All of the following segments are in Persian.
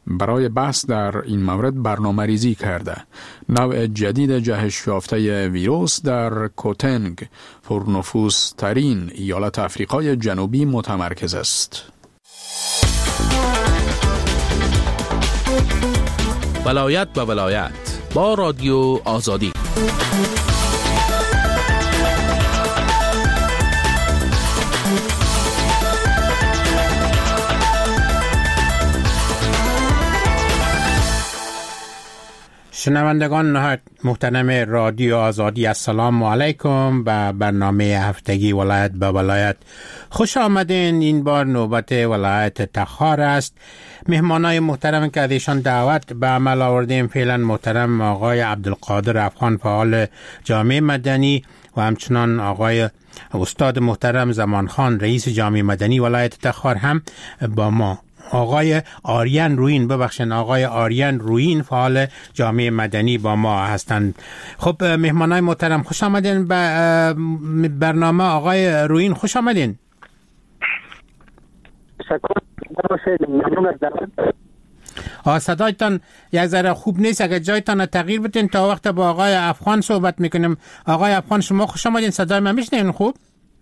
برای بحث در این مورد برنامه ریزی کرده. نوع جدید جهش یافته ویروس در کوتنگ، پرنفوذ ترین ایالت آفریقای جنوبی، متمرکز است. ولایت به ولایت با رادیو آزادی. شنوندگان نهایت محترم رادیو آزادی، السلام علیکم. به برنامه هفتگی ولایت به ولایت خوش آمدین. این بار نوبت ولایت تخار است. مهمانای محترم که ازشان دعوت به عمل آوردیم فعلا محترم آقای عبدالقادر افغان، فعال جامعه مدنی، و همچنان آقای استاد محترم زمان خان، رئیس جامعه مدنی ولایت تخار هم با ما. آقای آریان روین فعال جامعه مدنی با ما هستند. خب مهمانای محترم خوش آمدین به برنامه. آقای روین خوش آمدین. صدایتان یک ذره خوب نیست، اگر جایتان تغییر بدین تا وقت با آقای افغان صحبت میکنیم. آقای افغان شما خوش آمدین، صدای من میشنین خوب؟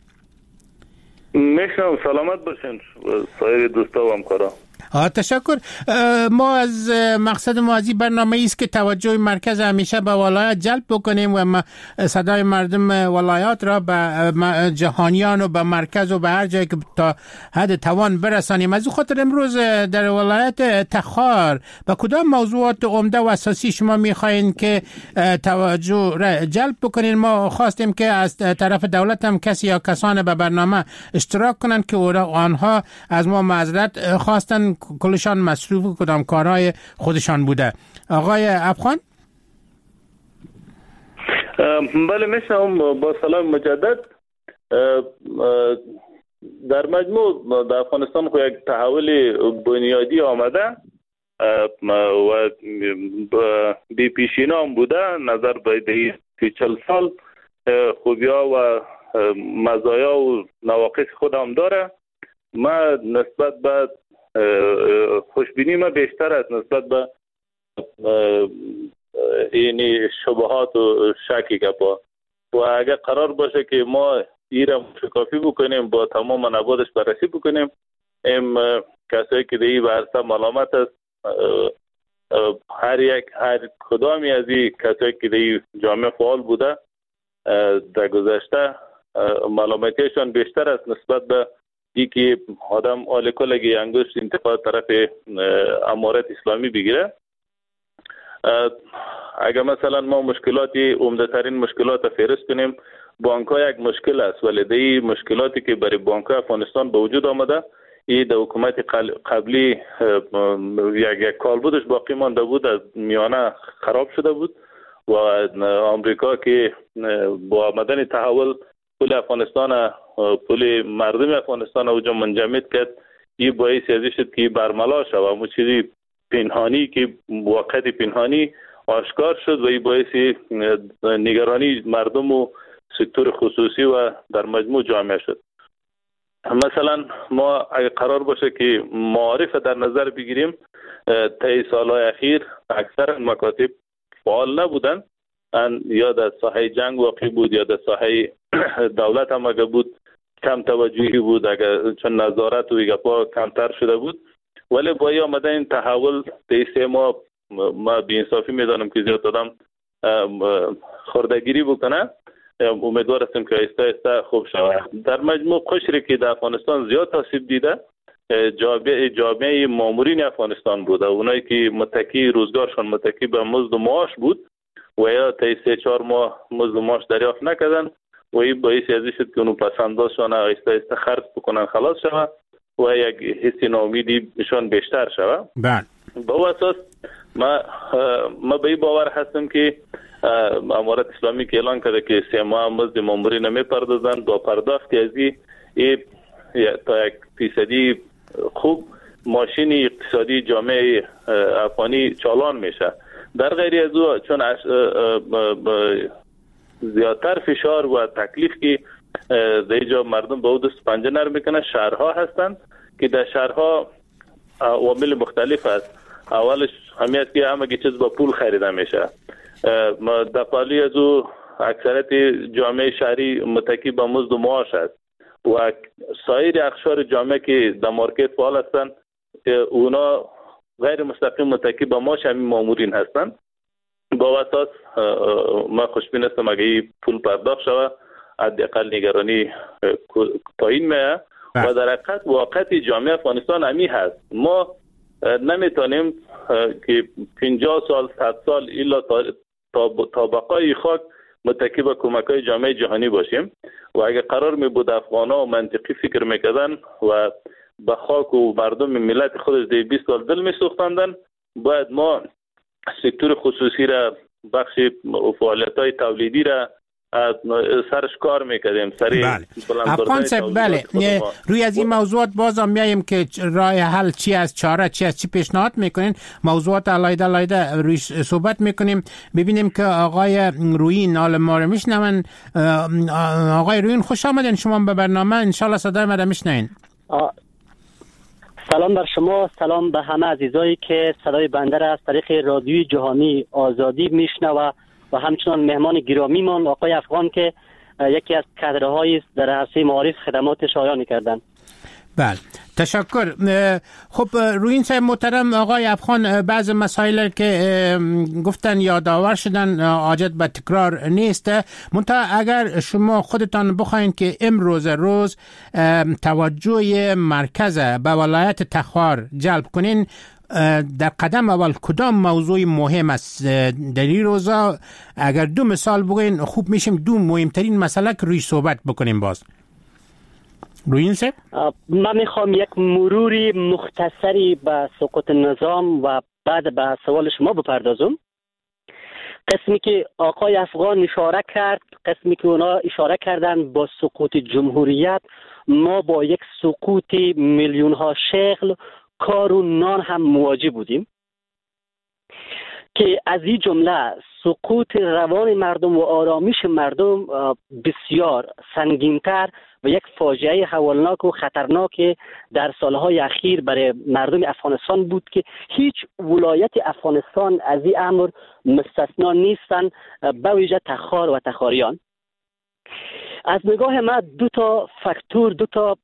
میشنم. سلامت باشین سایر دوستا و همکارا. تشکر. ما از مقصد ما از این برنامه است که توجه مرکز همیشه به ولایت جلب بکنیم و صدای مردم ولایات را به جهانیان و به مرکز و به هر جایی که تا حد توان برسانیم. از او خاطر امروز در ولایت تخار به کدام موضوعات عمده و اساسی شما میخواین که توجه را جلب بکنین؟ ما خواستیم که از طرف دولت هم کسی یا کسان به برنامه اشتراک کنند که آنها از ما معذرت خواستن کلشان مصروف کدام کارهای خودشان بوده. آقای افغان؟ بله میشم. با سلام مجدد. در مجموع در افغانستان خو یک تحول بنیادی آمده و بی پیشینه هم بوده. نظر به 40 سال خوبیا و مزایا و نواقص خود هم داره. ما نسبت به خوشبینی ما بیشتر است نسبت به این شبهات و شکی که و اگر قرار باشه که ما ایران شکافی بکنیم، با تمام منابعش بررسی بکنیم، کسایی که دیگه برسه ملامت است، هر کدامی از این کسایی که دیگه جامعه فعال بوده در گذشته ملامتیشان بیشتر است نسبت به ای که آدم آلکلگی انگشت انتقاد طرف امارت اسلامی بگیره. اگر مثلا ما مشکلاتی عمده ترین مشکلات فهرست کنیم، بانک ها یک مشکل است، ولی دی مشکلاتی که برای بانک ها افغانستان به وجود آمده این در حکومت قبلی یک کالبدش باقی مانده بود، از میانه خراب شده بود و آمریکا که با آمدن تحول پول افغانستان، پول مردم افغانستان اوجا منجمد کرد. این باعث ازی شد که برملا شد و همون چیزی پنهانی که واقعیت پنهانی آشکار شد و این باعث نگرانی مردم و سکتور خصوصی و در مجموع جامعه شد. مثلا ما اگر قرار باشه که معارف در نظر بگیریم، طی سالهای اخیر اکثر مکاتب فعال نبودن، یا در ساحه جنگ واقع بود یا در ساحه دولت هم اگر بود کم توجهی بود، اگر چون نظارت و ایگپا کمتر شده بود. ولی با آمدن این تحول دیسه ما بی انصافی میدانم که زیاد آدم خردگیری بکنه. امیدوار هستیم که آهسته آهسته خوب شود. در مجموع قشری که در افغانستان زیاد تاثیر دیده جامعه مامورین افغانستان بوده، اونایی که متکی روزگارشان متکی به مزد و معاش بود و یا تا 3-4 ماه مزد و معاش دریافت نکردن و این باعث ازی شد که اونو پسندازشان آهسته آهسته خرج بکنن خلاص شود و یک حس ناامیدی بهشان بیشتر شود. بله. با اون اساس ما به این باور هستم که امارت اسلامی که اعلان کرده که 3 ماه مزد مامورین نمیپردازن، با پرداخت از این تا 1% خوب ماشین اقتصادی جامعه افغانی چالان میشه. در غیر از او چون زیادتر فشار و تکلیف که در اینجا مردم به دست پنجه نرم میکنه، شهرها هستند که در شهرها عوامل مختلف است. اولش همیت که همه چیز با پول خریده میشه. دفعالی از او اکثریت جامعه شهری متکی به مزد و معاش است و سایر اقشار جامعه که در مارکت فعال هستند اونا غیر مستقیم متکی به معاش همین مامورین هستند. با اساس ما خوشبین هستم اگه این پول پرداخت شود حداقل نگرانی پایین میاد و در حقیقت واقعیت جامعه افغانستان همی هست. ما نمیتونیم که 50 سال 100 سال الا تا بقای خاک متکی به کمک‌های جامعه جهانی باشیم و اگه قرار می بود افغان‌ها منطقی فکر میکردن و به خاک و مردم ملت خودش دی 20 سال دل میسوختندن، باید ما سکتور خصوصی را بخش فعالیت‌های تولیدی را سرش کار میکردیم. بله. افغان صاحب بله روی از این موضوعات بازم میایم که راه حل چی است، چاره چی است، چی پیشنهاد میکنین، موضوعات علیحده روی صحبت میکنیم. ببینیم که آقای رویین حال ما رو میشنون. آقای رویین خوش آمدین شما به برنامه، انشالله صدای ما رو میشنوین. سلام بر شما، سلام به همه عزیزایی که صدای بنده را از طریق رادیوی جهانی آزادی میشنوه و همچنان مهمان گرامیمان آقای افغان که یکی از کادرهای در عرصه معارف خدمات شایانی کردن. بله تشکر. خب رویین صاحب محترم، آقای افغان بعض مسائل که گفتن یادآور شدن حاجت به تکرار نیست، منتها اگر شما خودتان بخواین که امروز روز توجه مرکز به ولایت تخار جلب کنین، در قدم اول کدام موضوع مهم است در این روزا؟ اگر دو مثال بگوین خوب میشیم، دو مهمترین مسئله که روی صحبت بکنیم. باز رویین صاحب من میخوام یک مروری مختصری به سقوط نظام و بعد به سوال شما بپردازم. قسمی که آقای افغان اشاره کرد، قسمی که اونا اشاره کردن با سقوط جمهوریت، ما با یک سقوط میلیون ها شغل، کار و نان هم مواجه بودیم که از این جمله سقوط روان مردم و آرامش مردم بسیار سنگین‌تر و یک فاجعه هولناک و خطرناک در سالهای اخیر برای مردم افغانستان بود که هیچ ولایت افغانستان از این امر مستثنا نیستن، به ویژه تخار و تخاریان. از نگاه من دو تا فاکتور، دو تا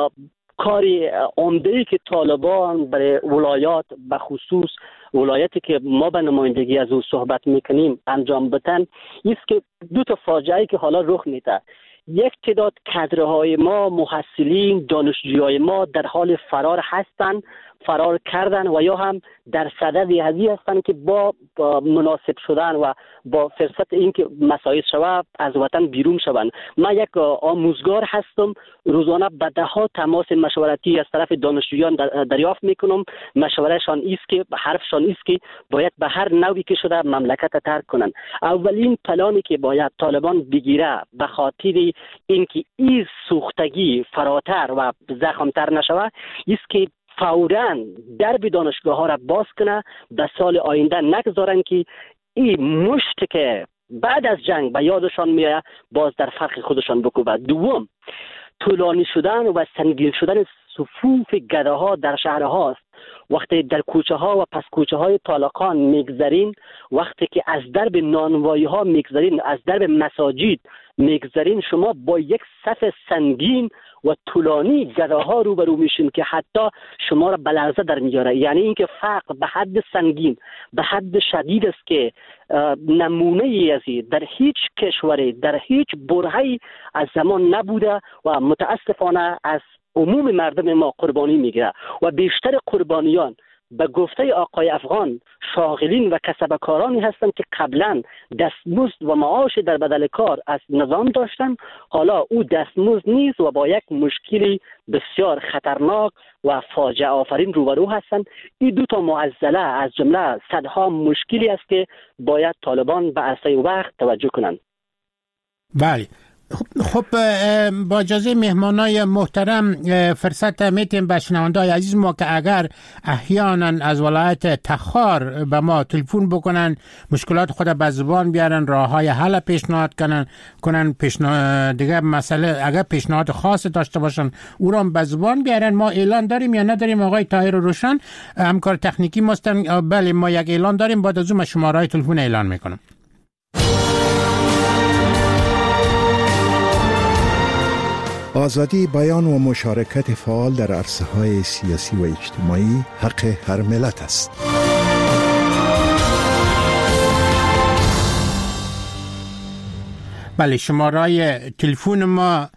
کاری عمده‌ای که طالبان برای ولایات، به خصوص ولایتی که ما به نمایندگی از او صحبت میکنیم، انجام بدن است که دو تا فاجعه‌ای که حالا رخ میده. یک تعداد کادرهای ما، محصلین، دانشجویای ما در حال فرار هستند، فرار کردن و یا هم در صدد هذی هستند که با مناسب شدن و با فرصت اینکه مساعد شود از وطن بیرون شوند. من یک آموزگار هستم، روزانه به ده‌ها تماس مشورتی از طرف دانشجویان دریافت میکنم. مشورهشان است که حرفشان است که باید به هر نوعی که شده مملکت ترک کنند. اولین پلانی که باید طالبان بگیره به خاطر اینکه این سوختگی فراتر و زخمتر نشود است که فوراً درب دانشگاه ها را باز کنه، به سال آینده نگذارن که این مشت که بعد از جنگ به یادشان میاد باز در فرق خودشان بکوبه. دوم، طولانی شدن و سنگین شدن صفوف گداها در شهرهاست. وقتی در کوچه ها و پس کوچه های طالقان میگذرین، وقتی که از درب نانوایی ها میگذرین، از درب مساجد میگذرین، شما با یک صف سنگین و طولانی گداها روبرو میشین که حتی شما را به لرزه در میاره. یعنی اینکه فقر به حد سنگین، به حد شدید است که نمونه ای در هیچ کشوری، در هیچ برهه‌ای از زمان نبوده و متاسفانه از عموم مردم ما قربانی میگیره و بیشتر قربانیان به گفته آقای افغان شاغلین و کسبکارانی هستند که قبلا دستمزد و معاش در بدل کار از نظام داشتن، حالا او دستمزد نیست و با یک مشکلی بسیار خطرناک و فاجعه آفرین روبرو هستند. این دو تا معضله از جمله صدها مشکلی است که باید طالبان به عرصه وقت توجه کنند. بله، خب با اجازه مهمانای محترم فرصت میتیم به شنونده‌های عزیز ما که اگر احیانا از ولایت تخار به ما تلفن بکنن، مشکلات خود به زبان بیارن، راههای حل پیشنهاد کنن دیگه مسئله اگر پیشنهاد خاص داشته باشن او را به زبان بیارن. ما اعلان داریم یا نداریم؟ آقای طاهر روشن همکار تکنیکی ماستن. بله ما یک اعلان داریم، بعد از اون شماره‌های تلفن اعلان میکنم. آزادی بیان و مشارکت فعال در عرصه‌های سیاسی و اجتماعی حق هر ملت است. بله شماره تلفن ما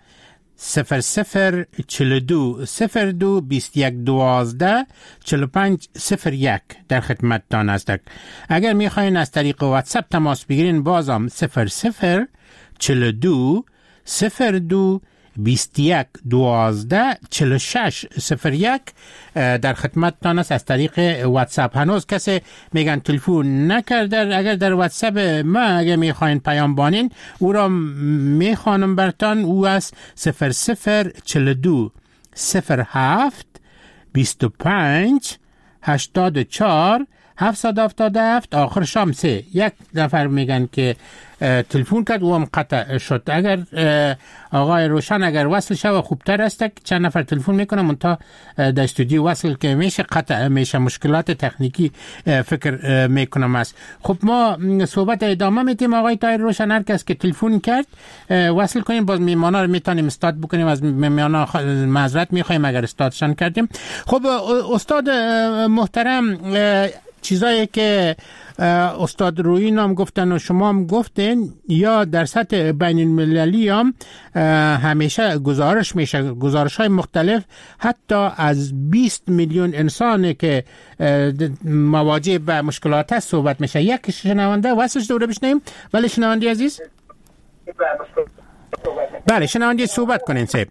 0042 02 21 12 45 01 در خدمتتان است. اگر میخواین از طریق واتساپ تماس بگیرین بازم 0042 02 21 12 46 01 در خدمتتان است از طریق واتساپ. هنوز کسی میگن تلفن نکرده، اگر در واتساپ ما اگر میخواین پیام بانین او را میخوانم برتان. او است 0042 07 25 84 777 آخر شام 3. یک نفر میگن که تلفن کرد و هم قطع شد. اگر آقای روشن اگر وصل شد خوبتر است که چند نفر تلفن میکنم منتها در استودیو وصل که میشه قطع میشه، مشکلات تکنیکی فکر میکنم است. خب ما صحبت ادامه میتیم. آقای طاهر روشن هر کس که تلفن کرد وصل کنیم، باز میمانا رو میتونیم استاد بکنیم. از میمانا معذرت میخوایم اگر استادشان کردیم. خب استاد محترم، چیزایی که استاد رویین هم گفتن و شما هم گفتین یا در سطح بین المللی هم همیشه گزارش میشه، گزارش های مختلف حتی از 20 میلیون انسانی که مواجه به مشکلات هست صحبت میشه. یک شنونده واسش دوره بشنیم. بله شنونده عزیز. بله شنونده صحبت کنین سیب.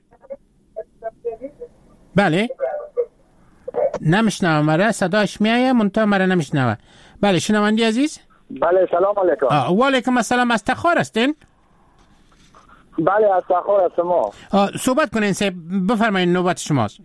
بله نمیشنوم، مرا صداش میایه منتها مرا نمیشنوه. بله شنوندی عزیز. بله سلام علیکم. و علیکم السلام. از تخار هستین؟ بله از تخار هستم. صحبت کنین سه بفرمایید نوبت شماست.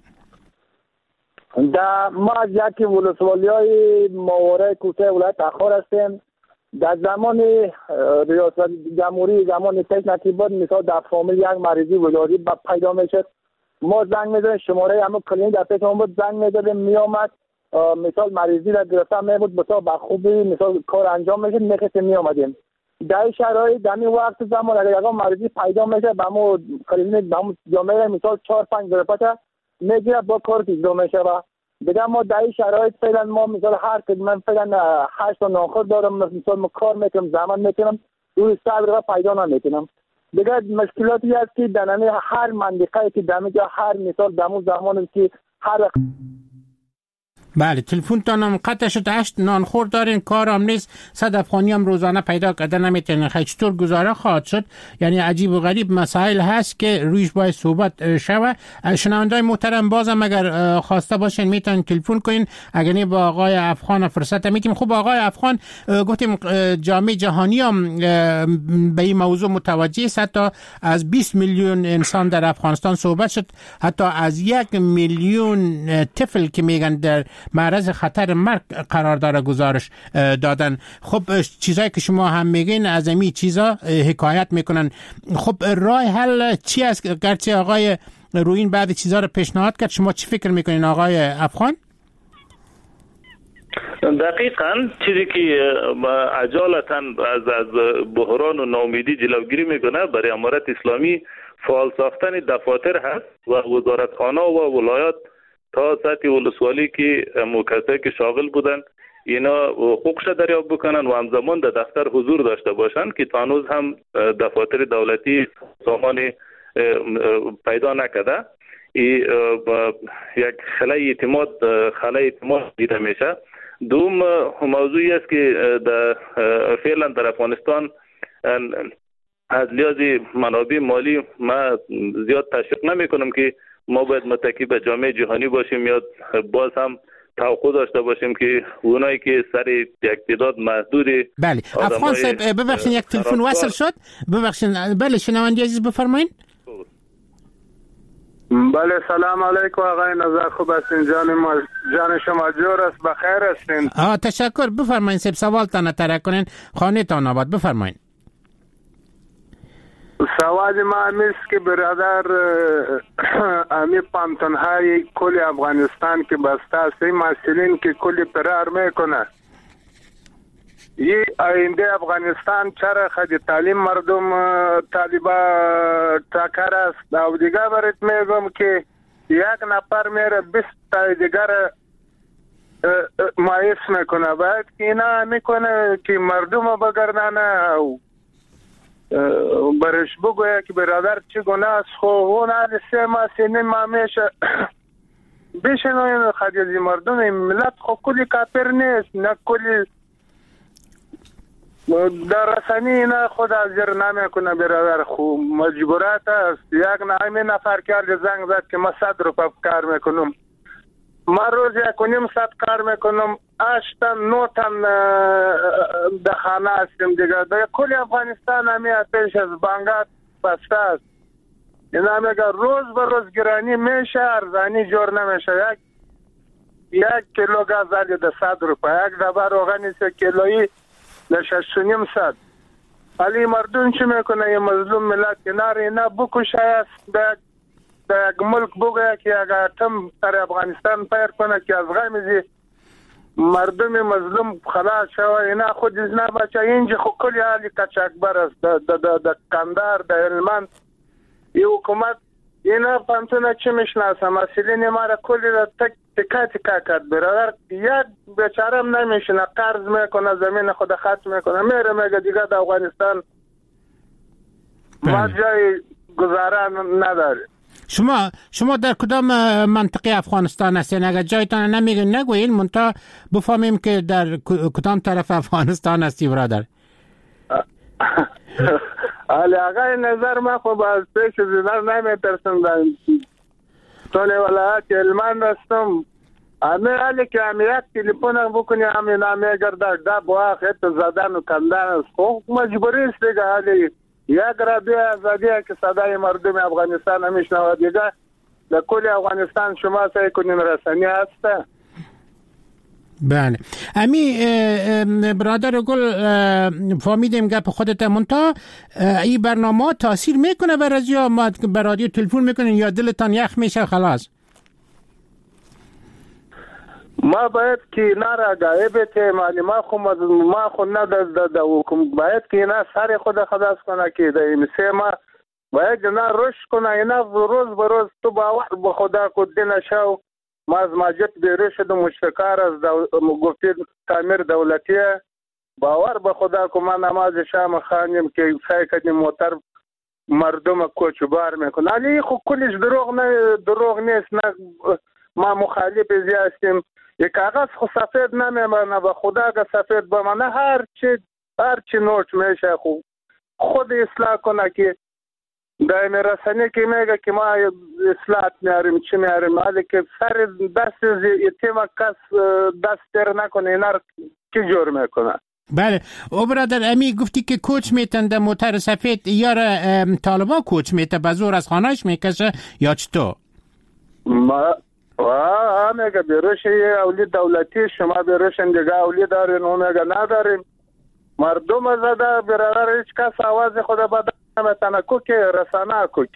ما از یکی ولسوالیای ماوره کوته ولایت تخار هستیم. در زمان ریاست جمهوری زمان تک نتیبات مثال در فامیل یک مریضی ولادی پیدا میشد، ما زنگ میزدیم، شماره همون کلینیک در پیش ما بود، زنگ میزدیم میامد، مثال مریضی را گرفتن میبود بسیار بخوبی مثال کار انجام میشد میخواستیم میامدیم. در شرایط در این وقت زمان اگر یک مریضی پیدا میشه به ما کلینیک به ما جامعه مثال 4-5 درپته میگیره با کار اجرا میشه. و دیگه ما در این شرایط فعلا ما مثال هر که من فعلا 8 تا ناخر دارم، مثال ما کار میکنم زمان میکنم روی صبر را پیدا نمیکنم. دیگه مشکلاتی هست که در هر منطقه که دمیجا هر مثال دمو زمانی که هر بله تلفن تانم قطع شد. 8 نانخور دارین، کار هم نیست، 100 افغانی هم روزانه پیدا کردن نمیتونین. چطور گزاره خواهد شد؟ یعنی عجیب و غریب مسائل هست که رویش باید صحبت شوه. شنوندای محترم بازم اگر خواسته باشین میتونین تلفن کنین، اگر نه با آقای افغان فرصت میتیم. خوب آقای افغان گفتیم جامعه جهانی هم به این موضوع متوجه است، حتی از 20 میلیون انسان در افغانستان صحبت شد، حتی از 1 میلیون طفل که میگن در معرض خطر مرگ قرار داره گزارش دادن. خب چیزایی که شما هم میگین از این چیزا حکایت میکنن. خب راه حل چی است؟ گرچه آقای رویین بعد چیزا رو پیشنهاد کرد، شما چی فکر میکنین آقای افغان؟ دقیقاً چیزی که عجالتاً از بحران و ناامیدی جلوگیری میکنه برای امارت اسلامی فعال ساختن دفاتر هست و وزارتخانه و ولایات تا سطح ولسوالی که کسایی که شاغل بودن اینا حقوقش دریافت بکنن و همزمان در دفتر حضور داشته باشن که تا هنوز هم دفاتر دولتی سامان پیدا نکرده. این یک خلای اعتماد دیده میشه. دوم موضوعی است که فعلا در افغانستان از لحاظ منابع مالی ما زیاد تشویق نمی کنم که ما باید متکی به جامعه جهانی باشیم یا باز هم توقع داشته باشیم که اونایی که سر یک تعداد محدود بله افغان صاحب ببخشید یک تلفن وصل شد ببخشید بله شنونده عزیز بفرمایید. بله سلام علیکم آقای نظر خوب هستین جان شما جور است بخیر هستین؟ تشکر بفرمایید صاحب سوالتان ترک کنین خانه تان آباد بفرمایید. سوال ما همیست که برادر امی پانتونهای کل افغانستان که بسته است این مسئولین که کل فرار میکنه یه آینده افغانستان چرا خود تعلیم مردم طالبا تاکر است و دیگه برات میگم که یک نفر میره 20 تا دیگر مایس میکنه باید که اینا میکنه که مردم بگردانه و برش بگویه که برادر چی گناه است خو اون حال سه ماه سنین ما میشه بشنوین خدیزی مردم ملت خو کلی کافر نیست نه کلی در رسانی اینا خود حاضر نمیکنه برادر خو مجبورات است یک نفر کرد زنگ زد که ما 100 روپیه کار میکنم ما روز 1.5 کار میکنم 8 تا 9 تن در خانه هستیم دیگه در کل افغانستان همی آتش از بانگات بسته است اینا میگه روز به روز گرانی میشه ارزانی جور نمیشه یک کیلو گاز علی ده 100 روپیه یک دبه روغن 3 کیلویی ده 6.5 علی مردم چی میکنه یه مظلوم ملت کنار اینا بکشه است در یک ملک بگه که اگر تم سر افغانستان پیر کنه که از غمیزی مردم مظلوم خلاص شوه اینا خود از نباچه اینجا خود کلی حالی کچکبر است در کندار در علمان این حکومت اینا پانتونه چی میشناسه مسئلین ما را کلی را تکا کرد برادر یک بیچارم نمیشنه قرض میکنه زمین خود خط میکنه میره میگه دیگه در افغانستان ما جای گذاره نداری. شما در کدام منطقه افغانستان هستین؟ اگر جایتان نمیگین نگوین منتها بفهمیم که در کدام طرف افغانستان هستی برادر. علی آقای نظر ما خب از پیش زیدار نمیترسم در طول ولایت علمان هستم همه حالی که همه یک تلیفون بکنی همه نامه گرده دب و آخه زدن و کندن است خب مجبوری است دیگه حالی یک رادیو آزادی که صدای مردم افغانستان میشنوه دیگه در کل افغانستان شما سعی کنین رسانی هسته. بله امی برادر گل فهمیدیم گپ خودت منتها این برنامه تاثیر میکنه بر از یا ما به رادیو تلفن میکنین یا دلتان یخ میشه خلاص؟ ما باید که اینا را غایب تیمانی ما خود ندازده حکم باید که اینا سر خود خلاص کنه که در این سه ما باید اینا رشد کنه اینا روز به روز تو باور به خدا کدی نشو ما از ماجد بیره شد مشتکار از گفتی تعمیر دولتیه باور به خدا که ما نماز شام خانیم که سعی کنیم موتر مردم کوچبار میکنه علی خب کلش دروغ نیست نه ما مخالف ازی هستیم یک کاغذ خو سفید نمیمانه و خدا که سفید بمانه هر چی نوٹ میشه خود اصلاح کنه که دائم رسانه که میگه که ما اصلاحات میاریم چی میاریم حالی که سر دست یتیم کس دست تر نکنه اینا کی جور میکنه. بله او برادر امی گفتی که کوچ میتن در موتر سفید یا طالبا کوچ میته بزور از خانهش میکشه یا چطور؟ ما میگه بیروش اولی دولتی شما بیروشن دیگه اولی دارین اون میگه نداریم مردم زده برادر هیچ کس آواز خود بدن نمیتنه کوکی رسانه کوکی.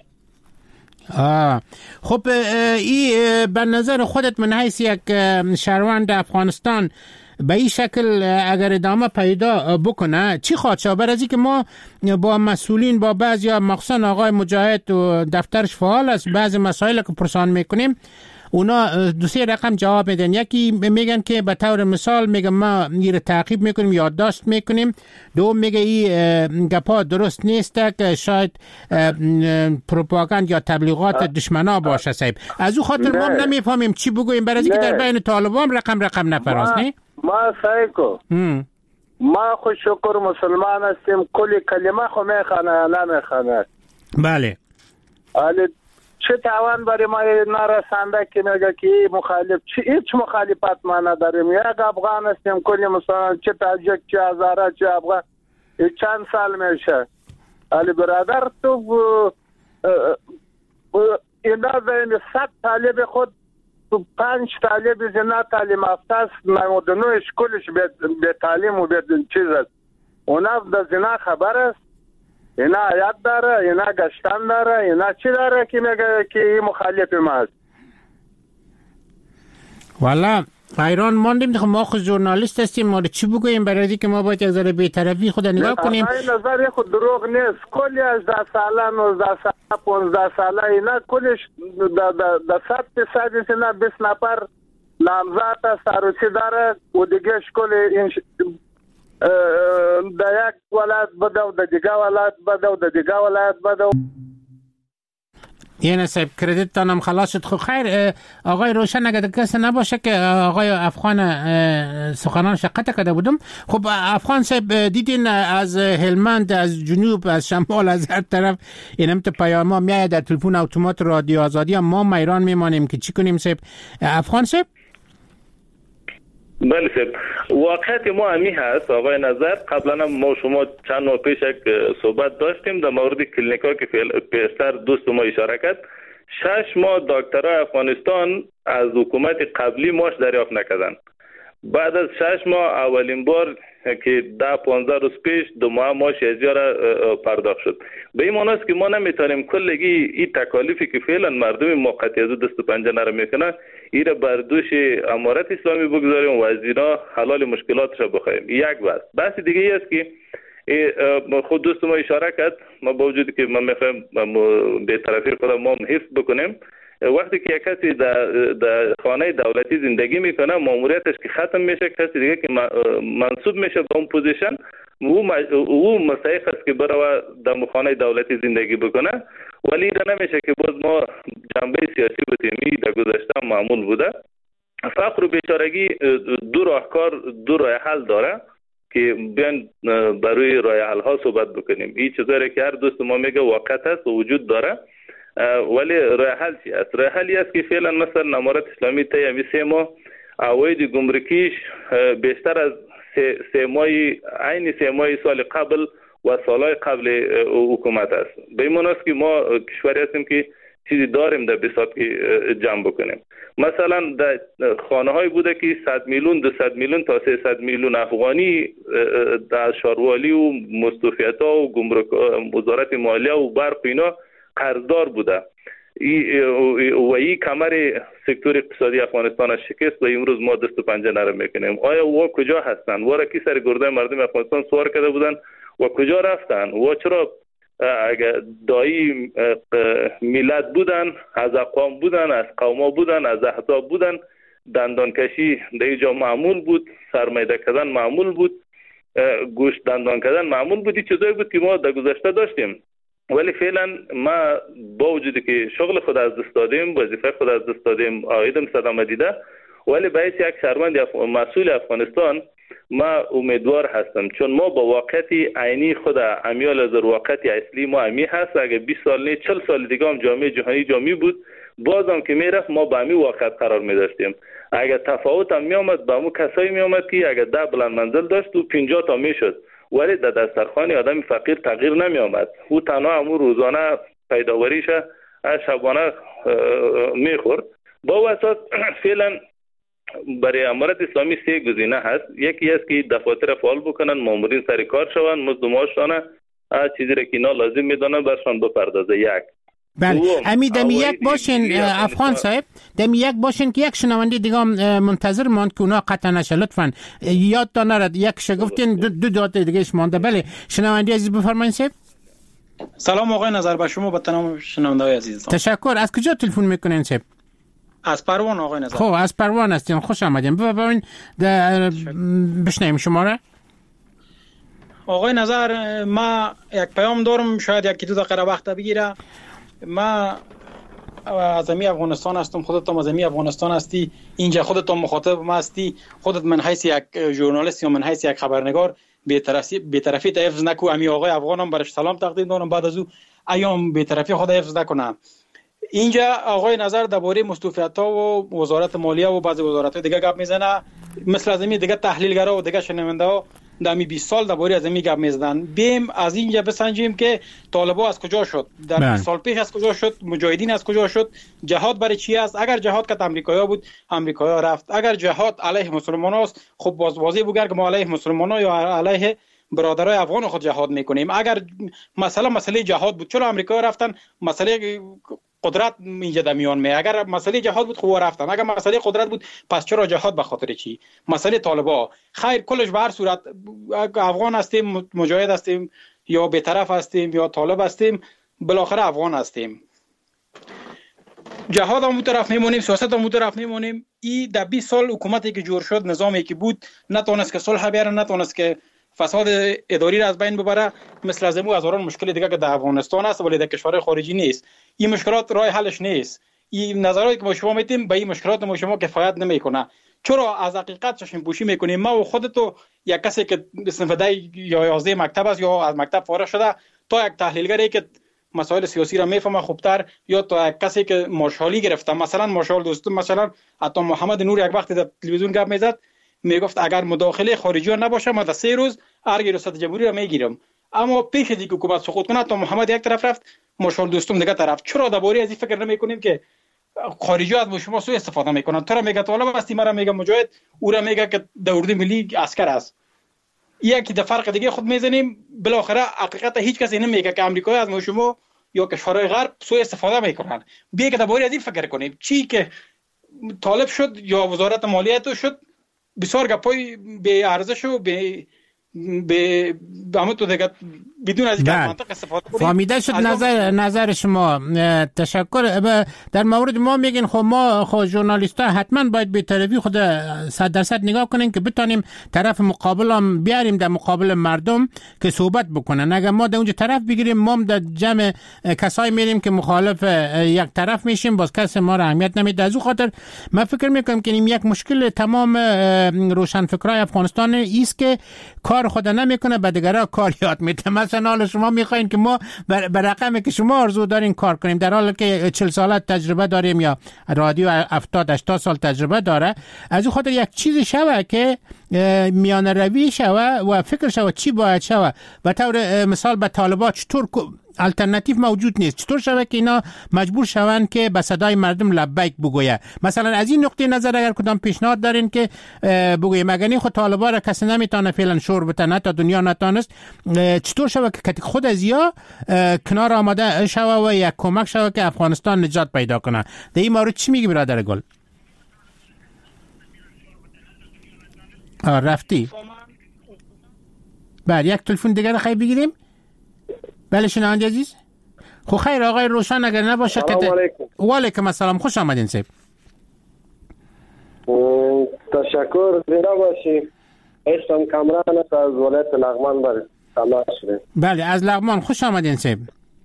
خب این به نظر خودت من حیث یک شهروند افغانستان به این شکل اگر ادامه پیدا بکنه چی خواهد شد؟ بر از این که ما با مسئولین با بعضی مخصوصا آقای مجاهد و دفترش فعال است بعضی مسائل که پرسان میکنیم اونا 2-3 رقم جواب میدن. یکی میگن که به طور مثال میگن ما میره تعقیب میکنیم یادداشت میکنیم. دوم میگه این گپا درست نیست که شاید پروپاگاند یا تبلیغات دشمنا باشه صاحب. از او خاطر ما نمیفهمیم چی بگویم برای اینکه در بین طالبان رقم نفراست نه ما سایکو ما خو شکر مسلمان هستیم کلی کلمه خو میخونه نمیخونه. بله حالی چه تاوان برای ما نرسنده که میگه که مخالف هیچ مخالفت ما نداریم. یک افغان هستیم کلی مثلا چه تاجیک چه هزاره چه افغان چند سال میشه. علی برادر تو اینا بین 100 طالب خود تو 5 طالب زنا تعلیم یافته است، نمودنوش کلش به تعلیم و به چیز است. اونا در زنا خبر است، اینا آیات داره، اینا گشتن داره، اینا چی داره که میگه که این مخالف ما است. والا ایران ماندیم که ما خود ژورنالیست هستیم، ما چی بگوییم برای که ما باید یک ذره بی‌طرفی خود نگاه کنیم. این نظر خود دروغ نیست. کلی از 10 ساله 19 ساله 15 ساله اینا کلش در 100% اینا 20 نفر نامزد است، عروسی داره و دیگه کل این در یک ولایت بده و در دیگه ولایت بده و در دیگه ولایت بده. یعنی صاحب کردیت تانم خلاص شد. خب خیر آقای روشن اگر کسی نباشه که آقای افغان سخنانش قطع کرده بودم. خب افغان صاحب دیدین از هلمند، از جنوب، از شمال، از هر طرف این همت پیام میاد در تلفن اتومات رادیو آزادی هم ما ایران میمانیم که چی کنیم صاحب. افغان صاحب بله صاحب، واقعیت ما همی هست آقای نظر. قبلا ما شما چند ماه پیش یک صحبت داشتیم در مورد کلینیکا که پیشتر دوست ما اشاره کرد. 6 ماه دکترای افغانستان از حکومت قبلی ماش دریافت نکردن. بعد از 6 ماه اولین بار که 10-15 روز پیش 2 ماه ماش ازیار پرداخت شد. به این معنی است که ما نمیتونیم کلگی این تکالیفی که فعلا مردم موقتی از دست و پنجه نرم میکنن این را بر دوش امارت اسلامی بگذاریم و از اینا حلال مشکلاتش را بخواهیم. یک بحث دیگه ای است که خود دوست ما اشاره کرد، ما با وجودی که ما میخوایم به طرفی خود ما حفظ بکنیم، وقتی که یک کسی در خانه دولتی زندگی میکنه ماموریتش که ختم میشه، کسی دیگه که منصوب میشه به اون پوزیشن او مستحق است که برای در خانه دولتی زندگی بکنه، ولی این نمیشه که باز ما جنبه سیاسی بتیمی در گذشته معمول بوده. فقر و بیچارگی دو راهکار، دو راه حل داره که بیان برای راه حل ها صحبت بکنیم. این چیزایی که هر دوست ما میگه واقعیت است و وجود داره، ولی راه حل چی است؟ راه حلی است که فعلا مثلا امارت اسلامی طی 3 ماه عواید گمرکیش بیشتر از 3 ماه سال قبل و سالهای قبل حکومت است. به این معنی است که ما کشوری هستیم که چیزی داریم در بساط که جمع بکنیم. مثلا در خانه های بوده که 100 میلیون 200 میلیون تا 300 میلیون افغانی در شاروالی و مستوفیت ها و گمرک وزارت مالیه و برق اینا قرضدار بوده. و این کمر سکتور اقتصادی افغانستان شکست و امروز ما دست و پنجه نرم میکنیم. آیا و کجا هستن؟ و را کی سر گرده مردم افغانستان سوار کرده بودن و کجا رفتن؟ و چرا اگر دایی ملت بودن، از اقوام بودن، از قوما بودن، از احزاب بودن، دندان کشی در اینجا معمول بود، سرمایه کردن معمول بود، گوشت دندان کردن معمول بود. این چیزایی بود که ما در گذشته داشتیم. ولی فعلا ما با وجودی که شغل خود از دست دادیم، وظیفه خود از دست دادیم، عایدم صدمه دیده، ولی باید یک شهروند مسئول افغانستان ما امیدوار هستم، چون ما با واقعیت عینی خود امیال از واقعیت اصلی ما امی هست. اگه 20 سال نه 40 سال دیگه هم جامعه جهانی جامعه بود، بازم که میرفت ما با امی واقعیت قرار می داشتیم. اگه تفاوت هم می آمد با مو کسایی می آمد که اگه 10 بلند منزل داشت و 50 تا می شد، ولی در دسترخوان آدم فقیر تغییر نمی آمد. او تنها همون روزانه پیداوریش از شبانه می خورد. با واسط فعلا برای امارت اسلامی 3 گزینه هست. یکی است که دفاتر فعال بکنن، مامورین سر کار شوند، مزد و معاششان چیزی را که اینا لازم میدونن برشان بپردازه. یک بله امی دمی یک باشین افغان صاحب، دمی یک باشین که یک شنونده دیگه منتظر ماند که اونا قطع نشه. لطفا یاد تا نرد یک شگفتین دو داده دیگه مانده. بله شنونده عزیز بفرمایید صاحب. سلام آقای نظر به شما با تمام شنونده‌های عزیز. تشکر. از کجا تلفن میکنین صاحب؟ از پروان آقای نظر. خب از پروان هستین، خوش آمدین. ببینید بشنویم شما را. آقای نظر ما یک پیام دارم، شاید 1-2 دقیقه وقت بگیره. ما از افغانستان هستم، خودت هم از افغانستان هستی، اینجا خودت هم مخاطب ما هستی. خودت من حیث یک ژورنالیست یا من حیث یک خبرنگار بی‌طرفی تا حفظ نکو. امی آقای افغانم برش سلام تقدیم دارم، بعد از او ایام بی‌طرفی خود حفظ نکنه. اینجا آقای نظر درباره مستوفیت‌ها و وزارت مالیه و بعضی وزارت‌های دیگه گپ میزنه، مثل از این دیگه تحلیلگرا و دیگه شنونده‌ها در 20 سال درباره از این گپ میزدن. بیم از اینجا بسنجیم که طالبان از کجا شد، در 20 سال پیش از کجا شد، مجاهدین از کجا شد، جهاد برای چی است؟ اگر جهاد که امریکایا بود، امریکایا رفت. اگر جهاد علیه مسلمان است، خب باز واضح بگیر که ما علیه مسلمان‌ها یا علیه برادرای افغان خود جهاد میکنیم. اگر مسئله جهاد بود چرا امریکا رفتن؟ مسئله قدرت اینجا در میان می. اگر مسئله جهاد بود خوب رفتن، اگر مسئله قدرت بود پس چرا جهاد به خاطر چی؟ مسئله طالبا خیر کلش به هر صورت افغان هستیم، مجاهد هستیم یا بی‌طرف هستیم یا طالب هستیم، بالاخره افغان هستیم. جهاد هم طرف میمونیم، سیاست هم طرف میمونیم. این در 20 سال حکومتی که جور شد، نظامی که بود، نتونست که صلح بیاره، نتونست که فساد اداری را از بین ببره. مثل از این هزاران مشکل دیگه که در افغانستان است ولی در کشورهای خارجی نیست. این مشکلات راه حلش نیست. این نظراتی که ما شما میتیم به این مشکلات ما شما کفایت نمیکنه. چرا از حقیقت چشم پوشی میکنیم؟ ما و خودتو یک کسی که صنف یا 11 مکتب است یا از مکتب فارغ شده تا یک تحلیلگری که مسائل سیاسی را میفهمه خوبتر، یا تا یک کسی که مارشالی گرفته، مثلا مارشال دوستم، مثلا حتی محمد نور یک وقتی در تلویزیون گپ میزد میگفت اگر مداخله خارجی نباشه ما در 3 روز ارگ ریاست جمهوری را میگیرم. اما پیش از اینکه حکومت سقوط کنه تا محمد یک طرف رفت، مارشال دوستم دیگه طرف. چرا درباره از این فکر نمیکنیم که خارجی از شما سوء استفاده میکنن؟ تو را میگه طالب هستی، مرا میگه مجاهد، او را میگه که در اردو ملی عسکر است. یکی در فرق دیگه خود میزنیم. بالاخره حقیقت هیچ کسی نمیگه که امریکایی از شما یا کشورهای غرب سوء استفاده میکنن. بیا که درباره از این فکر کنیم. چی که طالب شد یا وزارت مالیه تو شد، بسیار گپای به ارزش و به همون تو دیگه بدون از اینکه منطق استفاده کنیم. فهمیده شد نظر شما. تشکر. در مورد ما میگین خب ما خود ژورنالیست‌ها حتما باید به طرفی خود 100% نگاه کنیم که بتونیم طرف مقابل هم بیاریم در مقابل مردم که صحبت بکنن. اگر ما در اونجا طرف بگیریم، ما در جمع کسایی میریم که مخالف یک طرف میشیم، باز کس ما را اهمیت نمیده. از اون خاطر من فکر میکنم که این یک مشکل تمام روشنفکرای افغانستان است که کار خود نمیکنه، به دیگران کار یاد میده. مثلا حال شما میخواین که ما به رقمی که شما آرزو دارین کار کنیم، در حالی که 40 ساله تجربه داریم یا رادیو 70-80 سال تجربه داره. از این خاطر یک چیزی شوه که میان روی شوه و فکر شوه چی باید شوه. و طور مثال به طالبان چطور الټرناتیو موجود نیست، چطور شوه که اینا مجبور شوند که به صدای مردم لبیک بگویه. مثلا از این نقطه نظر اگر کدام پیشنهاد دارین که بگوییم مگنی خود طالبان را کسی نمیتونه فعلا شور بتنه تا دنیا نتانست، چطور شوه که خود از یا کنار آماده شوه و یک کمک شوه که افغانستان نجات پیدا کنه؟ در این مورد چی میگی برادر گل؟ رفتی؟ بله یک تلفن دیگر خیلی بگیریم. بله شنونده عزیز. خب خیر آقای روشن اگر نباشه که و علیکم السلام، خوش آمدین صاحب. تشکر. زنده باشی. اسمم کامران است، از ولایت لغمان بر تماس شدم. بله از لغمان خوش آمدین صاحب.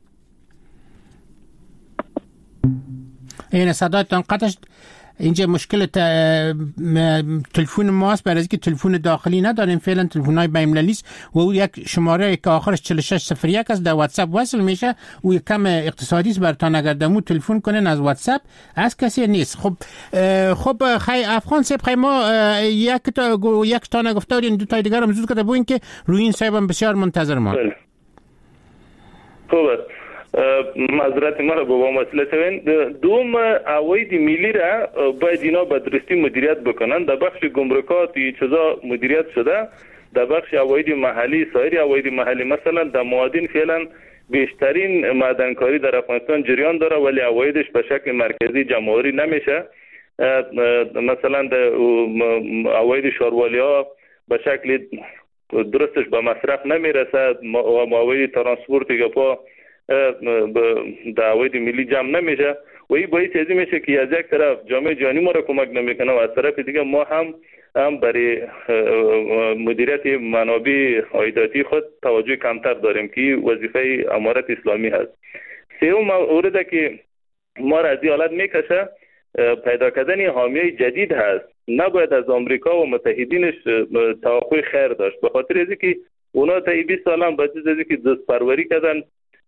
این صدایتان قطع شد. اینجا مشکل تلفن ماست، برای اینکه تلفن داخلی نداریم فعلا، تلفن‌های بین‌المللی است و او یک شماره که آخرش 4601 است در واتساپ وصل میشه. او کم اقتصادی است، براتون اگر دمو تلفن کنین از واتساپ از کسی نیست. خب خی افغان صاحب، خی ما یک تا نگفته بودین، دو تا دیگر هم زود کرده بودین که روی این صاحب هم بسیار منتظر ما. خوبه. معذرت ما را با مسئله شوین. دوم عواید ملی را باید اینا به درستی مدیریت بکنن. در بخش گمرکات چیزا مدیریت شده، در بخش عواید محلی سایر عواید محلی مثلا در معادن فعلا بیشترین معدنکاری در افغانستان جریان داره ولی عوایدش به شکل مرکزی جمع‌آوری نمیشه. مثلا در عواید شاروالیا به شکل درستش به مصرف نمیرسه و عواید ترانسپورت گپا در عواید ملی جمع نمیشه و این باعث ازی میشه که از یک طرف جامعه جهانی ما را کمک نمیکنه و از طرف دیگه ما هم برای مدیریت منابع عایداتی خود توجه کمتر داریم که وظیفه امارت اسلامی هست. سوم مورد که ما را از این حالت میکشه پیدا کردن حامیای جدید هست. نباید از آمریکا و متحدینش توقع خیر داشت، به خاطر اینکه اونا تا 20 سال هم بعد از اینکه دوست پروری کردن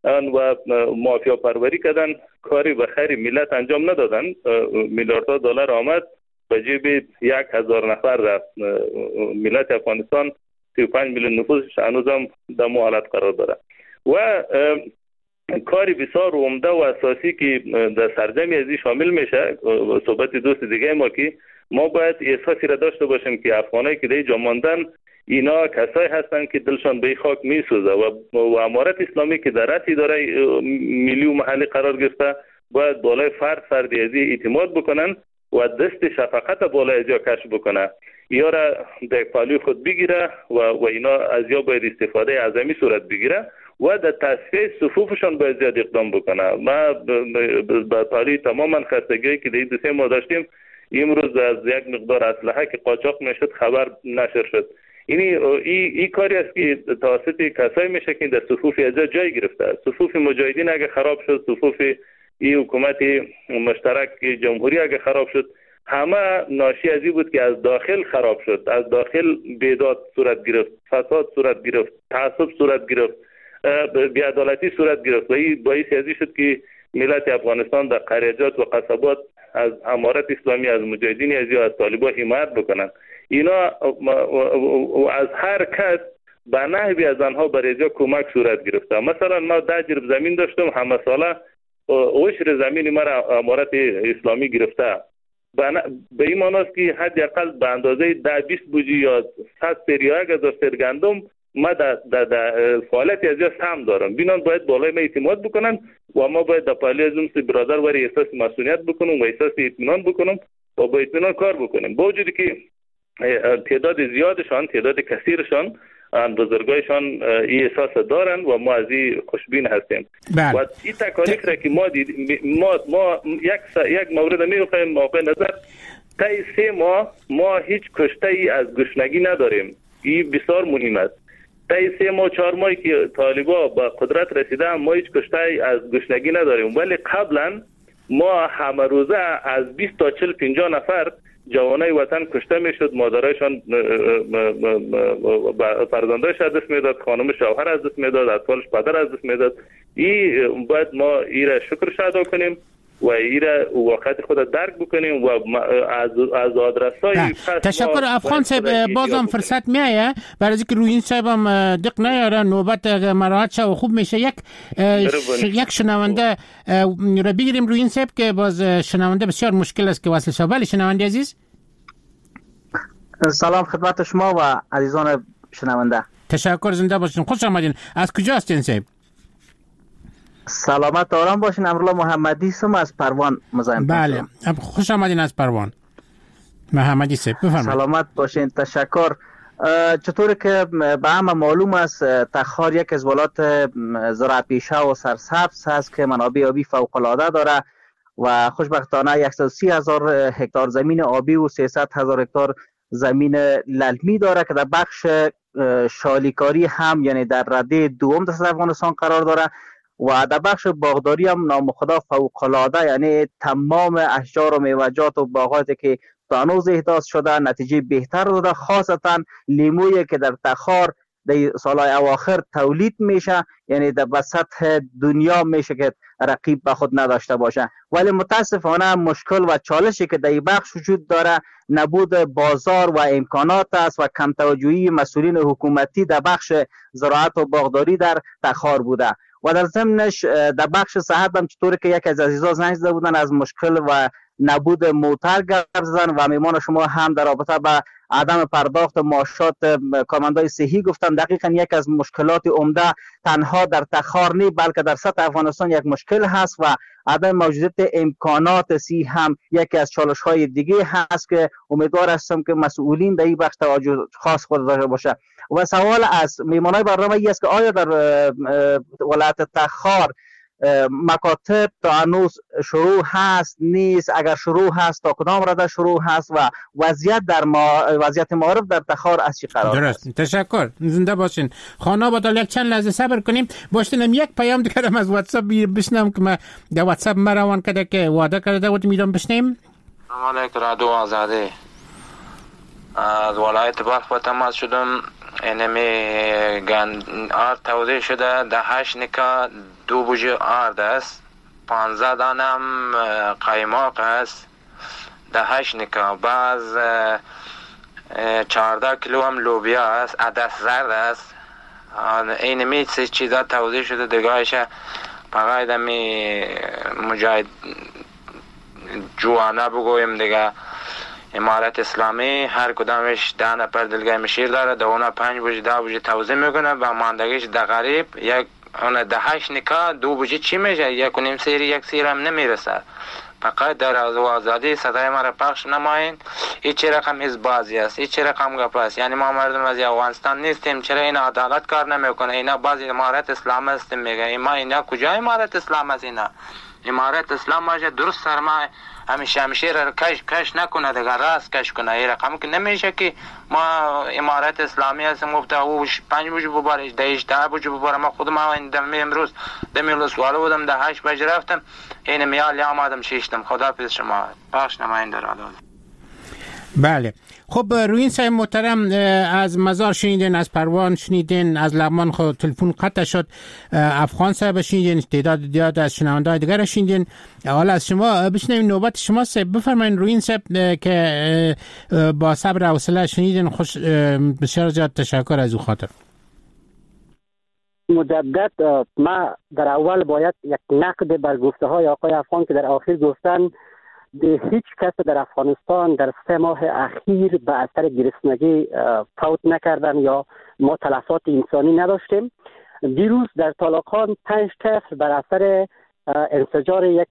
و مافیا پروری کردن، کاری به خیر ملت انجام ندادن. میلیاردها دلار آمد به جیب 1000 نفر رفت. ملت افغانستان 35 میلیون نفوسش هنوزم در حالت قرار داره و کاری بسیار عمده و اساسی که در سرجمی ازی شامل میشه صحبت دوست دیگه ما که ما باید احساسی را داشته باشیم که افغانایی که در اینجا ماندن اینا کسایی هستند که دلشان به خاک میسوزه و امارت اسلامی که در رأس اداره ملی و محلی قرار گرفته باید بالای فرد ازی اعتماد بکنن و دست شفقت بالای ازیا کشف بکنه، یا را در پالوی خود بگیره و اینا از یا باید استفاده اعظمی صورت بگیره و در تصفیه صفوفشان باید زیاد اقدام بکنه. ما به پالوی تماما خستگی که در 2-3 ماه داشتیم، امروز از یک مقدار اسلحه که قاچاق میشد خبر نشر شد. این کاری است که توسط کسایی میشه که در صفوف ازیا جای گرفته. صفوف مجاهدین اگه خراب شد، صفوف این حکومت مشترک جمهوری اگه خراب شد، همه ناشی از این بود که از داخل خراب شد. از داخل بیداد صورت گرفت، فساد صورت گرفت، تعصب صورت گرفت، بی‌عدالتی صورت گرفت و این باعث ازی شد که ملت افغانستان در قریجات و قصبات از امارت اسلامی، از مجاهدین ازی و از طالبان حمایت بکنن. اینا از هر کس به نحوی از آنها برای ازیا کمک صورت گرفته. مثلا ما 10 جرب زمین داشتم، همه ساله عشر زمین ما را امارت اسلامی گرفته. به این معنی است که حداقل به اندازه 10-20 بوجی یا 100 سری اگر داشت گندم ما در فعالیت ازیا سهم دارم. بینان باید بالای ما اعتماد بکنن و ما باید در پالی از اون برادر وری احساس مسئولیت بکنم و احساس اطمینان بکنم و با اطمینان کار بکنیم. با وجودی که تعداد زیادشان، تعداد کثیرشان، بزرگایشان این احساس دارن و ما از این خوشبین هستیم. و این تکالیف را که ما یک مورد میگویم موقع نظر تا 3 ماه ما هیچ کشته ای از گشنگی نداریم. این بسیار مهم است. تا 3 ماه 4 ماهی که طالبا با قدرت رسیده ما هیچ کشته ای از گشنگی نداریم، ولی قبلا ما همه روزه از 20 تا 40-50 نفر جوانای وطن کشته میشد، مادرایشان فرزندایش از دست میداد، خانم شوهر از دست میداد، اطفالش پدر از دست میداد. این باید ما ایره شکرش ادا کنیم و ایره واقعیت خود درک بکنیم و از آدرسای تشکر افغان صاحب. بازم فرصت میایه برای اینکه روی این صاحب هم دق نیاره، نوبت مراحت شه و خوب میشه. یک شنونده رو بگیریم روی این صاحب که باز شنونده بسیار مشکل است که وصل شه. بله شنونده عزیز، سلام خدمت شما و عزیزان شنونده. تشکر، زنده باشین، خوش آمدین. از کجا هستین صاحب؟ سلامت آرام باشین. امرالله محمدی هستم از پروان مزاحم. بله خوش آمدین از پروان. محمدی صاحب بفرمایید. سلامت باشین. تشکر. چطوری که به همه معلوم است تخار یک از ولایات زراعت‌پیشه و سرسبز هست که منابع آبی فوق‌العاده داره و خوشبختانه 130,000 هکتار زمین آبی و 300,000 هکتار زمین للمی داره که در بخش شالیکاری هم یعنی در رده دوم در افغانستان قرار داره و در بخش باغداری هم نامخدا فوق‌العاده، یعنی تمام اشجار و میوه‌جات و باغاتی که تا هنوز احداث شده نتیجه بهتر داده، خاصتا لیمویی که در تخار در سالهای اواخر تولید میشه، یعنی در سطح دنیا میشه که رقیب به خود نداشته باشه. ولی متاسفانه مشکل و چالشی که در این بخش وجود داره نبود بازار و امکانات است و کم توجهی مسئولین حکومتی در بخش زراعت و باغداری در تخار بوده. و در ضمنش در بخش صحت هم چطوری که یک از عزیزان زنگ زده بودن از مشکل و نبود موتر گپ زدن و میمان شما هم در رابطه با عدم پرداخت معاشات کارمندای صحی گفتن. دقیقاً یک از مشکلات عمده تنها در تخار نه بلکه در سطح افغانستان یک مشکل هست و عدم موجودیت امکانات صحی هم یکی از چالش‌های دیگه هست که امیدوار هستم که مسئولین در این بخش توجه خاص خود داشته باشه. و سوال از میمانای برنامه ای است که آیا در ولایت تخار مکاتب تا هنوز شروع هست نیست؟ اگر شروع هست تا کدام رده شروع هست و وضعیت معارف در تخار از چی قرار درست است؟ تشکر، زنده باشین. خانه با یک چند لحظه صبر کنیم. باشتنم یک پیام دیگرم از واتساپ بشنم که ما در واتساپ مروان کرده که وعده کرده بود میرم بشنیم. سلام علیکم. رادیو آزادی از ولایت بلخ با تماس شدم. اینمی آرد توضیح شده 8 نکا 2 بوجه آرد است، 15 دانم قیماق است، 8 نکا باز 14 کیلو هم لوبیا است، عدس زرد است. اینمی 3 چیزا توضیح شده دیگهش فقط می مجاهد جوانه بگویم دیگه. امارت اسلامی هر کدامش 10 نفر دلگاه مشیر داره، دونا 5 بوجه 10 بوجه توزیع میکنه و ماندگیش در غریب یک اون 8 نکا 2 بوجه چی میشه؟ 1.5 سیر 1 سیر هم نمیرسه. فقط در آزادی صدای ما را پخش نمایین. این چه رقم از بازی است، این چه رقم گپ است؟ یعنی ما مردم از افغانستان نیستیم، چرا این عدالت کار نمیکنه؟ اینا بعضی امارت اسلام است میگه، ما اینا کجا امارت اسلام است؟ اینا امارت اسلام باشه درست سرمایه همیشه را کش نکنه دیگه، راست کش کنه. این رقم که نمیشه که ما امارت اسلامی هستیم گفته او 5 بوجه بباره 10 بوجه بباره. ما خودم امروز دمیل سوال بودم 8 بجه رفتم، این میال آمدم شیشتم. خدا پیش شما بخش نماین در عدالت. بله خب روی این سعی محترم از مزار شنیدین، از پروان شنیدین، از لغمان خود تلفن قطع شد، افغان صاحب شنیدین، تعداد زیاد از شنونده‌های دیگر شنیدین. حالا از شما بشنویم نوبت شما صاحب. بفرمایید روی این صاحب که با صبر و حوصله شنیدین. خوش بسیار زیاد تشکر از او خاطر. مجدد ما در اول باید یک نقد بر گفته های آقای افغان که در آخر گفتن هیچ کس در افغانستان در 3 ماه اخیر به اثر گرسنگی فوت نکردن یا ما تلفات انسانی نداشتیم. دیروز در طالقان 5 طفل بر اثر انفجار یک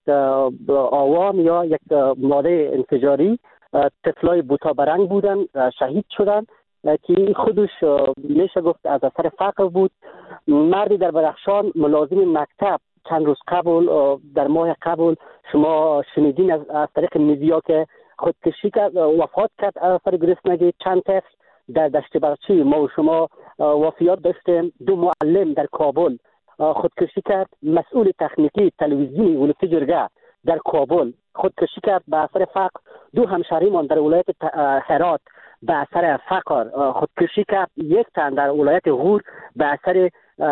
آوان یا یک ماده انفجاری، طفلای بوتابرنگ بودن، شهید شدن که خودش میشه گفت از اثر فقر بود. مردی در بدخشان ملازم مکتب چند روز قبل در ماه قبل شما شنیدین از طریق میدیا که خودکشی کرد، وفات کرد از اثر گرسنگی. چند طفل در دشت برچی ما و شما وفیات داشتیم. 2 معلم در کابل خودکشی کرد. مسئول تکنیکی تلویزیونی ولایت جرگه در کابل خودکشی کرد به اثر فقر. 2 همشهریمان در ولایت هرات به اثر فقر خودکشی کرد. 1 تن در ولایت غور به اثر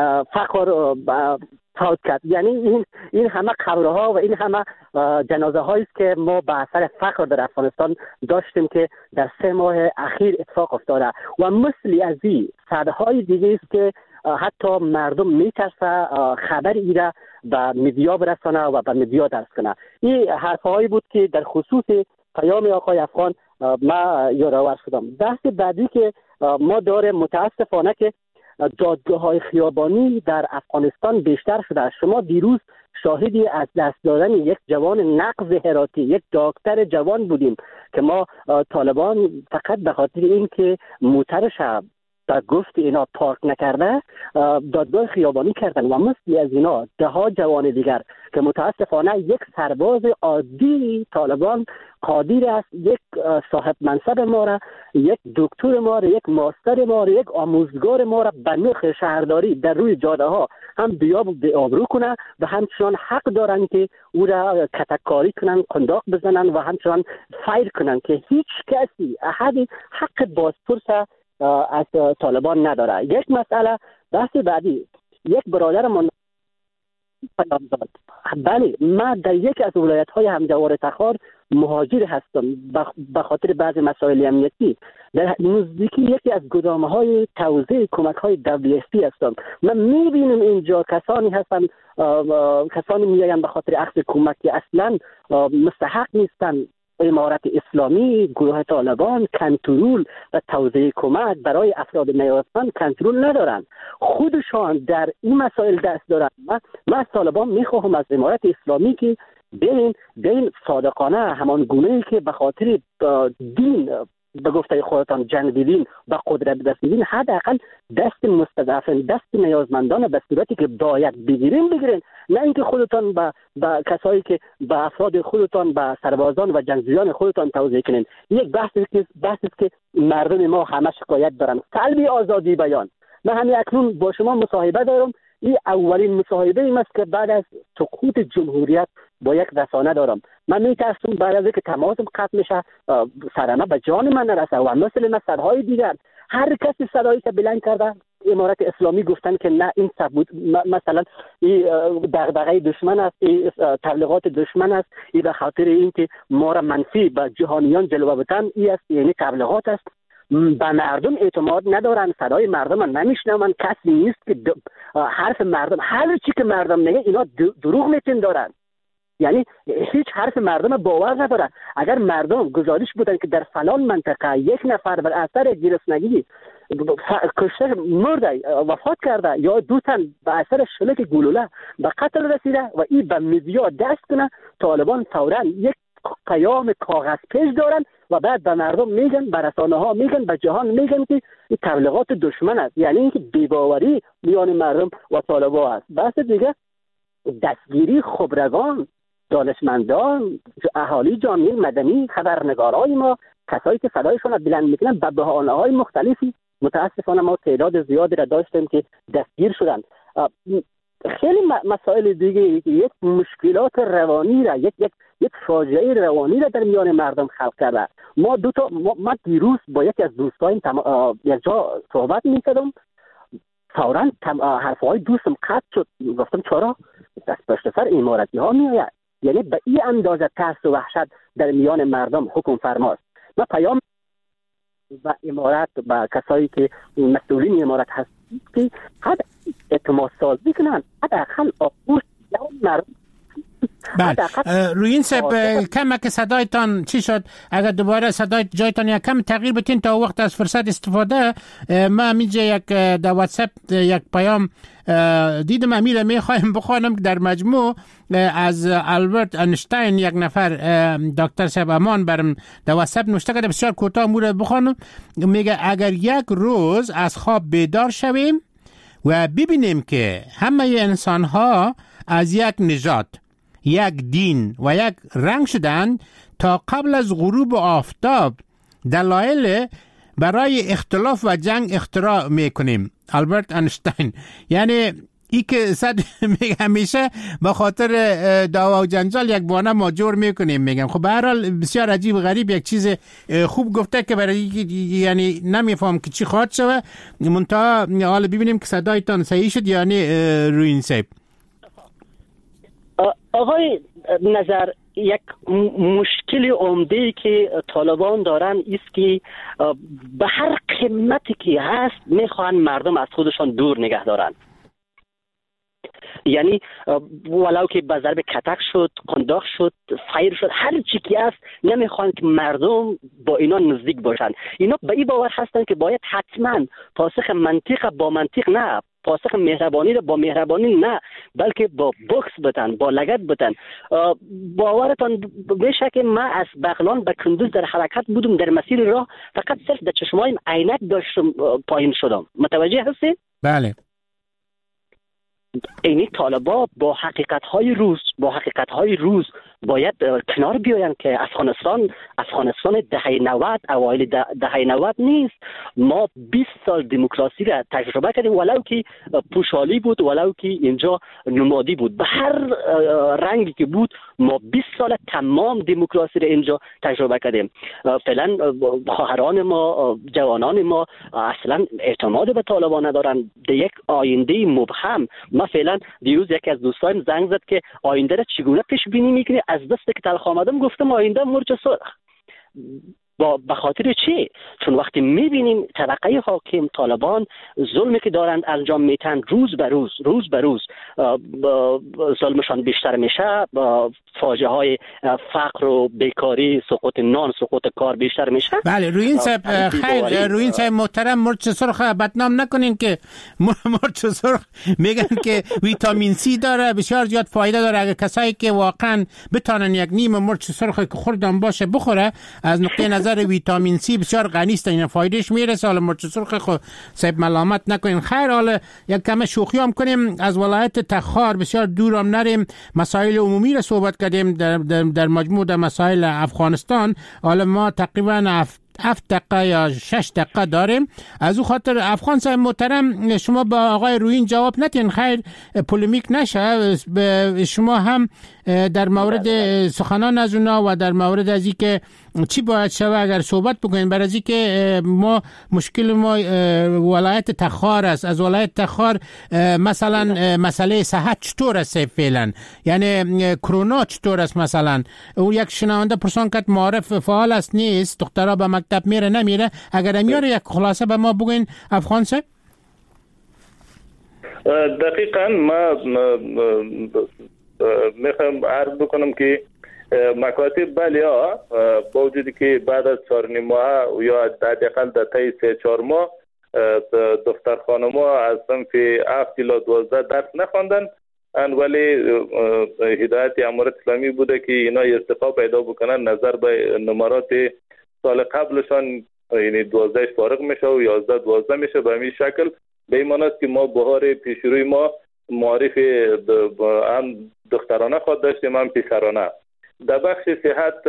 فقر فوت کرد. یعنی این همه قبرها و این همه جنازه هایی است که ما به اثر فقر در افغانستان داشتیم که در 3 ماه اخیر اتفاق افتاده و مثلی از این صدهای دیگه است که حتی مردم میترسه خبر ایره به میدیا برسانه و به میدیا درس کنه. این حرفهایی بود که در خصوص پیام آقای افغان ما یادآور شدم. بحث بعدی که ما داره متاسفانه که دادگاه‌های خیابانی در افغانستان بیشتر شده. شما دیروز شاهدی از دست دادن یک جوان نقض هراتی، یک دکتر جوان بودیم که ما طالبان فقط به خاطر این که موترش به گفت اینا پارک نکرده دادگاه خیابانی کردن و مثل از اینا 10 جوان دیگر که متاسفانه یک سرباز عادی طالبان قادر است یک صاحب منصب ما را، یک دکتر ما را، یک ماستر ما را، یک آموزگار ما را به نخ شهرداری در روی جاده ها هم به آبرو کنه و همچنان حق دارن که او را کتککاری کنن، قنداق بزنن و همچنان فایر کنن که هیچ کسی احدی حق بازپرس از طالبان نداره. یک مسئله بحث بعدی، یک برادر من پیام داد. بله من در یک از ولایت‌های همجوار تخار مهاجر هستم به خاطر بعض مسائل امنیتی. در نزدیکی یکی از گدام‌های توزیع کمک‌های WFP هستم. من می‌بینم اینجا کسانی هستن، کسانی میآیند به خاطر اخذ کمک که اصلاً مستحق نیستن. امارت اسلامی، گروه طالبان کنترل و توزیع کمک برای افراد نیازمند کنترل ندارند. خودشان در این مسائل دست دارند. من از طالبان میخواهم از امارت اسلامی که بین صادقانه همان گونه‌ای که به خاطر دین به گفته خودتان جنگ دیدین و قدرت دست دیدین، حداقل دست مستضعفین، دست نیازمندان به صورتی که باید بگیرین، نه اینکه خودتان به کسایی که به افراد خودتان، به سربازان و جنگجویان خودتان توزیع کنین. یک بحثی که مردم ما همه شکایت دارن، سلب آزادی بیان. من همین اکنون با شما مصاحبه دارم. این اولین مصاحبه این است که بعد از سقوط جمهوریت با یک رسانه دارم. من میترسم بعد از اینکه تماسم قطع میشه صدمه به جان من نرسه و مثل صدهای دیگر هر کسی صدایی که بلند کرده امارت اسلامی گفتن که نه این مثلا این دغدغه دشمن است، این تبلیغات دشمن است، این به خاطر اینکه ما را منفی به جهانیان جلوه بدن این است، یعنی تبلیغات است. به مردم اعتماد ندارن، صدای مردم نمیشنون، کسی نیست که حرف مردم، هر چی که مردم میگه اینا دروغ میپندارن، یعنی هیچ حرف مردم باور ندارن. اگر مردم گزارش بودن که در فلان منطقه یک نفر بر اثر گرسنگی کشته مرده وفات کرده یا دو تن به اثر شلیک گلوله به قتل رسیده و این به میدیا دست کنه، طالبان فوراً یک قیام کاغذ پیش دارن و بعد به مردم میگن، به رسانه ها میگن، به جهان میگن که این تبلیغات دشمن است، یعنی اینکه بی‌باوری میان مردم و طالبان است. بحث دیگه دستگیری خبرگان، دانشمندان، اهالی جامعه مدنی، خبرنگارای ما، کسایی که صدایشون را بلند میکنن به بهانه‌های مختلفی، متاسفانه ما تعداد زیادی را داشتیم که دستگیر شدند. خیلی مسائل دیگه، یک مشکلات روانی را، یک فاجعه روانی را در میان مردم خلق کرده. ما دیروز با یکی از دوستایم یک جا صحبت میکردم، فوراً حرفهای دوستم قطع شد. گفتم چرا؟ دست پشت سر امارتی ها میآید، یعنی به این اندازه ترس و وحشت در میان مردم حکم فرماست. ما پیام و امارت و کسایی که مسئولین امارت هستید که حد اعتماد سازی کنن، حداقل آغوش مردم. بله روی این کم که صدایتان چی شد؟ اگر دوباره صدای جایتان یک کم تغییر بتین تا وقت از فرصت استفاده. ما اینجا یک در واتساپ یک پیام دیدم، امیره میخوایم بخوانم که در مجموع از آلبرت انشتاین یک نفر دکتر صاحب امان برم در واتساپ نوشته کرده، بسیار کوتاه موره بخوانم. میگه اگر یک روز از خواب بیدار شویم و ببینیم که همه انسان ها از یک نژاد، یک دین و یک رنگ شدند، تا قبل از غروب آفتاب دلایل برای اختلاف و جنگ اختراع میکنیم. آلبرت انشتاین. یعنی ای که صد میگه همیشه به خاطر دعوا و جنجال یک بانه ما جور میکنیم. میگم خب به هر حال بسیار عجیب و غریب یک چیز خوب گفته که برای یعنی نمیفهم که چی خواهد شود. منتها حالا ببینیم که صدایتان صحیح شد یعنی روی این سیب. آقای نظر، یک مشکل عمده‌ای که طالبان دارن است که به هر قیمتی که هست میخوان مردم از خودشان دور نگه دارن. یعنی ولو که به ضرب کتک شد، قنداق شد، فایر شد، هر چی که است نمیخوان که مردم با اینا نزدیک باشن. اینا به این باور هستن که باید حتما پاسخ منطق با منطق نه، پاسخ مهربانی را با مهربانی نه، بلکه با بوکس بدن، با لگد بدن. باورتان بشه که من از بغلان به کندوز در حرکت بودم، در مسیر راه فقط صرف در چشمایم عینک داشتم پایین شدم. متوجه هستید؟ بله. اینی طالبا با حقیقت‌های روز باید کنار بیاین که افغانستان دهه 90 اوایل دهه 90 نیست. ما 20 سال دموکراسی را تجربه کردیم، ولو که پوشالی بود، ولو که اینجا نمادی بود، به هر رنگی که بود ما 20 سال تمام دموکراسی را اینجا تجربه کردیم. فعلا خواهران ما، جوانان ما اصلا اعتماد به طالبان ندارن. در یک آینده مبهم. ما فعلا دیروز یکی از دوستایم زنگ زد که آینده را چگونه پیش بینی میکنی؟ از دست که تلخ آمدم گفتم آینده مرچ سرخ. به خاطر چی؟ چون وقتی میبینیم طبقه حاکم طالبان ظلمی که دارند انجام میتن، روز به روز ظلمشان بیشتر میشه، فاجعه های فقر و بیکاری، سقوط نان، سقوط کار بیشتر میشه. بله روی این سب خیر، روی این سب محترم مرچ سرخ بدنام نکنین که مرچ سرخ میگن که ویتامین سی داره، بسیار زیاد فایده داره. اگر کسایی که واقعا بتونن یک نیم مرچ سرخ که خوردن باشه بخوره، از نقطه نظر ویتامین سی بسیار غنی است، این فایدهش میرسه. حالا مرچ سرخ خو صاحب ملامت نکنین. خیر، حالا یک کم شوخی هم کنیم، از ولایت تخار بسیار دور هم نریم، مسائل عمومی را صحبت کردیم در مجموع در مسائل افغانستان. حالا ما تقریبا 7 دقیقه یا 6 دقیقه داریم. از او خاطر افغان صاحب محترم شما با آقای روین جواب ندین، خیر پولمیک نشه. شما هم در مورد سخنان از اونا و در مورد از این که چی باید شوه اگر صحبت بکنیم. برای از این که ما مشکل ما ولایت تخار است. از ولایت تخار مثلا مسئله صحت چطور است فعلا، یعنی کرونا چطور است؟ مثلا او یک شنونده پرسان کرد معارف فعال است نیست، دخترها به مکتب میره نمیره. اگر میاره یک خلاصه به ما بگوین افغان صاحب. دقیقاً ما میخوام عرض بکنم که مکاتب بله ها با وجودی که بعد از 4 ماه یا حداقل در طی 3-4 ماه دختر خانم‌ها از صنف 7 تا 12 درس نخواندن، ولی هدایت امارت اسلامی بوده که اینا ارتقا پیدا بکنن نظر به نمرات سال قبلشان، یعنی 12 فارغ میشه و 11-12 میشه. به همین شکل به این معنی است که ما بهار پیشروی ما معارف هم دخترانه خود داشتیم هم پسرانه. در بخش صحت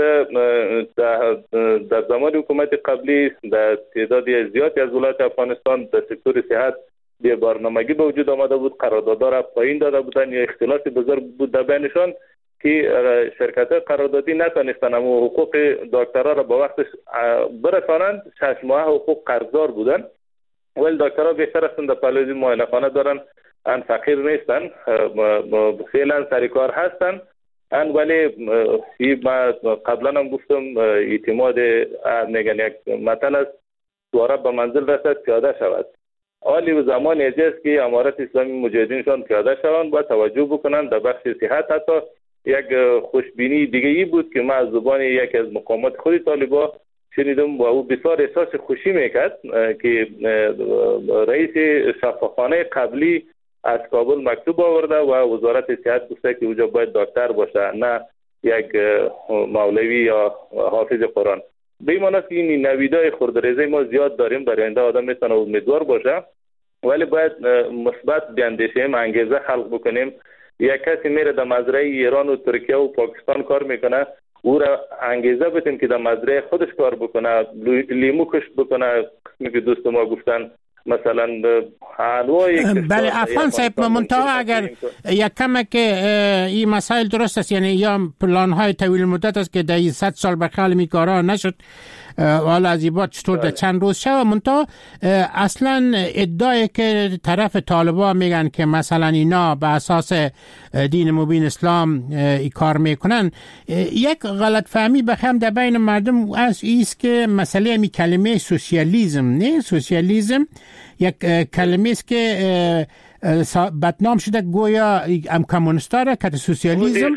در زمان حکومت قبلی در تعداد زیادی از ولایت افغانستان در سکتور صحت به برنامگی به وجود آمده بود، قراردادها را پایین داده بودن یا اختلاف بزرگ بود در بینشان که شرکت‌های قراردادی نتونستن اما حقوق دکترها را به وقتش برسانند. 6 ماه حقوق قرضدار بودن، ولی دکترها بهتر هستند در پهلوی معاینه خانه دارن، ان فقیر نیستن، فعلا سر کار هستن. ولی ما قبلا هم گفتم اعتماد میگن یک مثل است دواره به منزل رسد پیاده شود. حالی زمان است که امارت اسلامی مجاهدینشان پیاده شوند و توجه بکنند. در بخش صحت حتی یک خوشبینی دیگه ای بود که ما از زبان یک از مقامات خود طالبا شنیدم و او بسیار احساس خوشی میکرد که رئیس شفاخانه قبلی از کابل مکتوب آورده و وزارت صحت گفته که اونجا باید دکتر باشه نه یک مولوی یا حافظ قرآن. به این معنی است که این نویدای خردریزه ما زیاد داریم، در آینده آدم میتونه امیدوار باشه، ولی باید مثبت بیاندیشیم، انگیزه خلق بکنیم. یک کسی میره در مزرعه ایران و ترکیه و پاکستان کار میکنه، او را انگیزه بدیم که در مزرعه خودش کار بکنه، لیمو کشت بکنه، قسمی که دوست ما گفتن مثلا حلوای. بله افغان صاحب، منتها اگر یک کمه که این مسائل درست است، یعنی یا پلان های طویل مدت است که در 100 سال بخال می کارا نشد، حالا از این بعد چطور در چند روز شد. منتها اصلا ادعای که طرف طالبا میگن که مثلا اینا به اساس دین مبین اسلام ای کار میکنن، یک غلط فهمی بخیم در بین مردم از ایست که مسئله می کلمه سوسیالیزم نه، سوسیالیزم یک کلمه است که بدنام شده گویا ام کمونیستا را که سوسیالیزم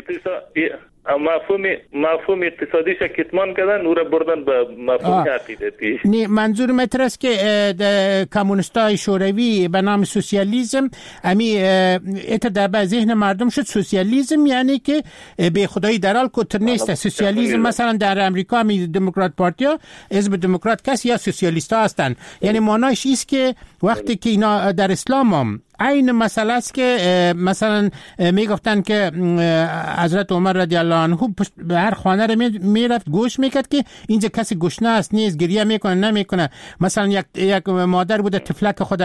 مفهوم اقتصادیش کتمان کردن، او را بردن به مفهوم عقیدتی. نه، منظور متر است که کمونیستای شوروی به نام سوسیالیزم امی ات در ذهن مردم شد. سوسیالیزم یعنی که به خدایی درال کتر نیست. سوسیالیزم مثلا در امریکا می دموکرات پارتیا حزب دموکرات کس یا سوسیالیستا هستند، یعنی معنیش است که وقتی که اینا در اسلام هم این مسئله است که مثلا میگفتن که حضرت عمر رضی الله عنه به هر خانه رو میرفت گوش میکرد که اینجا کسی گشنه است نیست، گریه میکنه نمیکنه. مثلا یک مادر بوده طفلک خود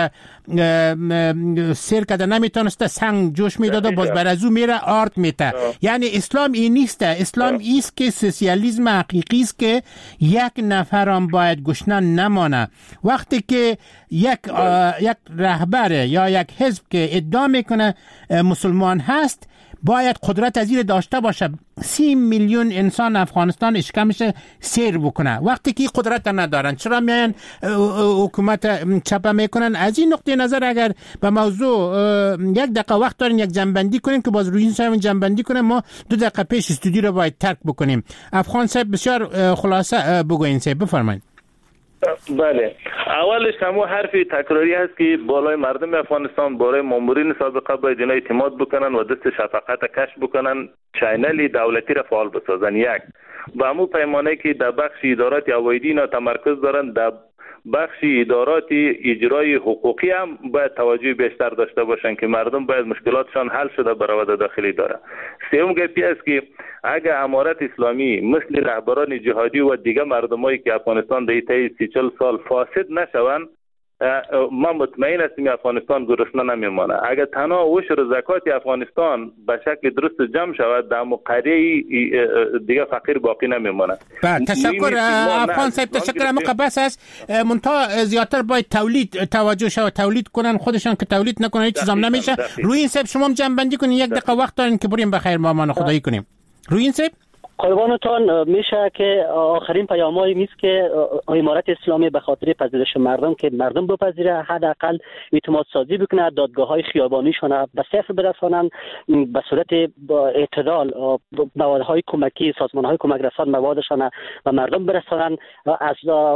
سیر کرده نمیتونسته، سنگ جوش میداد باز بر از او میره آرد میته. یعنی اسلام این نیست. اسلام ایست که سوسیالیسم حقیقی است که یک نفر هم باید گشنه نمانه. وقتی که یک رهبر یا یک حزب که ادعا میکنه مسلمان هست باید قدرت از این داشته باشه 30 میلیون انسان افغانستان اشکمش سیر بکنه. وقتی که قدرت ندارن چرا میان حکومت چپه میکنن؟ از این نقطه نظر اگر به موضوع یک دقیقه وقت دارین یک جنبندی کنیم که باز روی این صاحب جنبندی کنیم، ما 2 دقیقه پیش استودیو رو باید ترک بکنیم. افغان صاحب بسیار خلاصه بگوین صاحب، بفرمایید. بله، اولش همون حرفی تکراری هست که بالای مردم افغانستان، بالای مامورین سابقه باید اینا اعتماد بکنن و دست شفقت کش بکنن، چینل دولتی را فعال بسازن. یک و همون پیمانه که در بخش ادارات هوایی اینا تمرکز دارن، در بخش ادارات اجرای حقوقی هم باید توجه بیشتر داشته باشن که مردم باید مشکلاتشان حل شده برآورده داخلی داره. سوم گپی است که اگر امارت اسلامی مثل رهبران جهادی و دیگر مردمایی که افغانستان در طی 30-40 سال فاسد نشوند، ما مطمئن هستیم افغانستان گرسنه نمیمانه. اگر تنها عشر زکات افغانستان به شکل درست جمع شود در قریه دیگه فقیر باقی نمیمانه. تشکر افغان صاحب، تشکر. مقبس است منتها زیادتر باید تولید توجه شود، تولید کنن خودشان، که تولید نکنن هیچ چیزام نمیشه. روی این صاحب شما جنبندی کنین، یک دقیقه وقت دارین که بریم بخیر مامان خدایی کنیم. روی این صاحب قربانتان، میشه که آخرین پیامایی نیست که امارت اسلامی به خاطر پذیرش مردم که مردم بپذیره، حداقل اعتماد سازی بکنه، دادگاه‌های خیابانیشون به صفر برسانن، به صورت اعتدال موادهای کمکی، سازمان‌های کمک رسان موادشون و مردم برسانن. از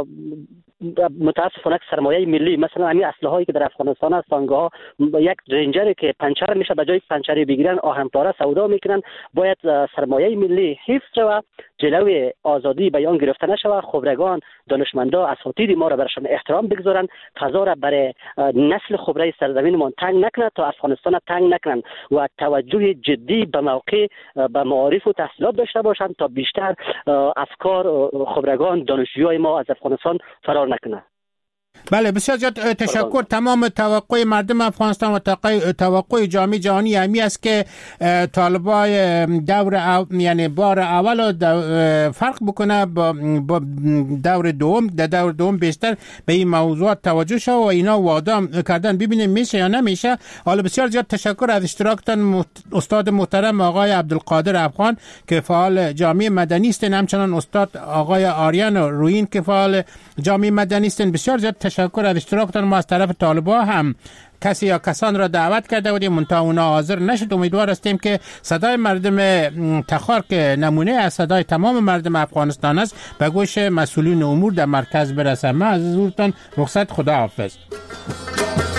متاسفانه سرمایه ملی، مثلا همین اسلحه‌ای که در افغانستان هست، تانگ‌ها، یک رنجری که پنچر میشه به جای پنچری بگیرن آهن‌پاره سودا میکنن. باید سرمایه ملی حفظ شود، جلوی آزادی بیان گرفته نشود، خبرگان، دانشمندا، اساتید ما را برشان احترام بگذارن، فضا را برای نسل خبره سرزمینمان تنگ نکنند تا افغانستان تنگ نکنند و توجه جدی به موقع به معارف و تحصیلات داشته باشند تا بیشتر افکار خبرگان، دانشجویان ما از افغانستان فرار نکنند. بله، بسیار زیاد تشکر. تمام توقع مردم افغانستان و توقع جامعه جهانی همی است که طالبان یعنی بار اول فرق بکنه با دور دوم. در دور دوم بیشتر به این موضوعات توجه شد و اینا وعده کردن، ببینیم میشه یا نمیشه. حالا بسیار زیاد تشکر از اشتراکتان استاد محترم آقای عبدالقادر افغان که فعال جامعه مدنی است، همچنان استاد آقای آریان روین که فعال جامعه مدنی است. بسیار زیاد تشکر از اشتراکتان. ما از طرف طالبان هم کسی یا کسان را دعوت کرده بودیم، منتها اونا حاضر نشد. امیدوار هستیم که صدای مردم تخار که نمونه از صدای تمام مردم افغانستان است به گوش مسئولین امور در مرکز برسه. من از حضورتان رخصت، خدا حافظ.